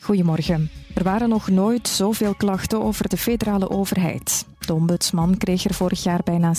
Goedemorgen. Er waren nog nooit zoveel klachten over de federale overheid. De ombudsman kreeg er vorig jaar bijna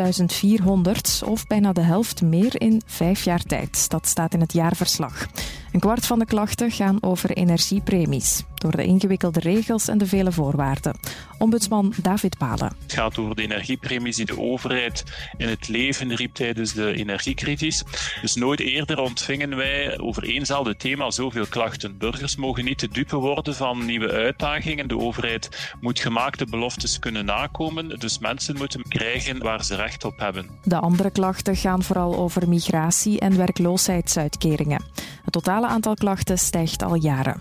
7400, of bijna de helft meer in 5 jaar tijd. Dat staat in het jaarverslag. Een kwart van de klachten gaan over energiepremies, door de ingewikkelde regels en de vele voorwaarden. Ombudsman David Palen. Het gaat over de energiepremies die de overheid in het leven riep tijdens de energiecrisis. Dus nooit eerder ontvingen wij over éénzelfde thema zoveel klachten. Burgers mogen niet de dupe worden van nieuwe uitdagingen. De overheid moet gemaakte beloftes kunnen nakomen. Dus mensen moeten krijgen waar ze recht op hebben. De andere klachten gaan vooral over migratie en werkloosheidsuitkeringen. Het totale aantal klachten stijgt al jaren.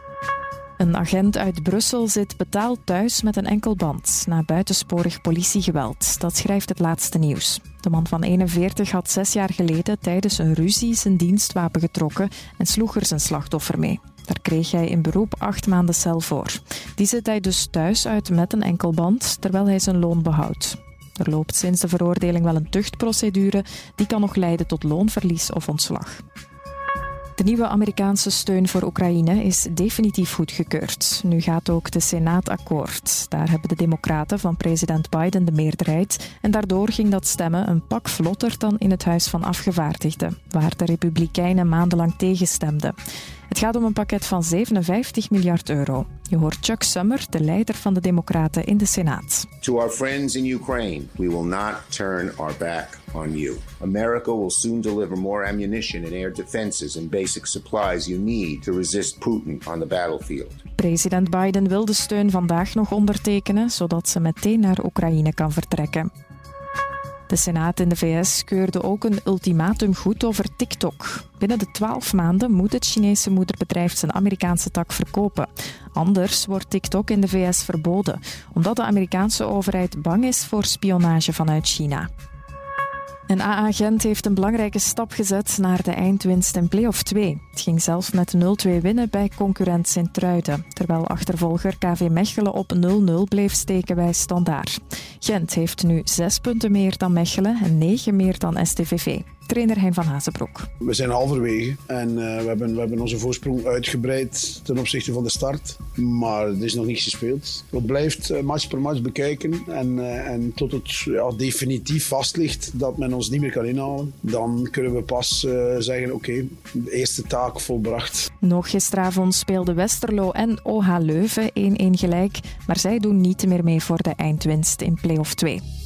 Een agent uit Brussel zit betaald thuis met een enkel band na buitensporig politiegeweld. Dat schrijft het laatste nieuws. De man van 41 had 6 jaar geleden tijdens een ruzie zijn dienstwapen getrokken en sloeg er zijn slachtoffer mee. Daar kreeg hij in beroep 8 maanden cel voor. Die zit hij dus thuis uit met een enkel band, terwijl hij zijn loon behoudt. Er loopt sinds de veroordeling wel een tuchtprocedure. Die kan nog leiden tot loonverlies of ontslag. De nieuwe Amerikaanse steun voor Oekraïne is definitief goedgekeurd. Nu gaat ook de Senaat akkoord. Daar hebben de democraten van president Biden de meerderheid. En daardoor ging dat stemmen een pak vlotter dan in het Huis van Afgevaardigden, waar de Republikeinen maandenlang tegenstemden. Het gaat om een pakket van 57 miljard euro. Je hoort Chuck Schumer, de leider van de Democraten in de Senaat. To our friends in Ukraine, we will not turn our back on you. America will soon deliver more ammunition and air defenses and basic supplies you need to resist Putin on the battlefield. President Biden wil de steun vandaag nog ondertekenen, zodat ze meteen naar Oekraïne kan vertrekken. De Senaat in de VS keurde ook een ultimatum goed over TikTok. Binnen de 12 maanden moet het Chinese moederbedrijf zijn Amerikaanse tak verkopen. Anders wordt TikTok in de VS verboden, omdat de Amerikaanse overheid bang is voor spionage vanuit China. En AA Gent heeft een belangrijke stap gezet naar de eindwinst in play-off 2. Het ging zelfs met 0-2 winnen bij concurrent Sint-Truiden, terwijl achtervolger KV Mechelen op 0-0 bleef steken bij Standaard. Gent heeft nu 6 punten meer dan Mechelen en 9 meer dan STVV. Trainer Hein van Hazenbroek. We zijn halverwege en we hebben onze voorsprong uitgebreid ten opzichte van de start. Maar het is nog niet gespeeld. Het blijft match per match bekijken en tot het definitief vast ligt dat men ons niet meer kan inhalen. Dan kunnen we pas zeggen, oké, de eerste taak volbracht. Nog gisteravond speelden Westerlo en OH Leuven 1-1 gelijk. Maar zij doen niet meer mee voor de eindwinst in play-off 2.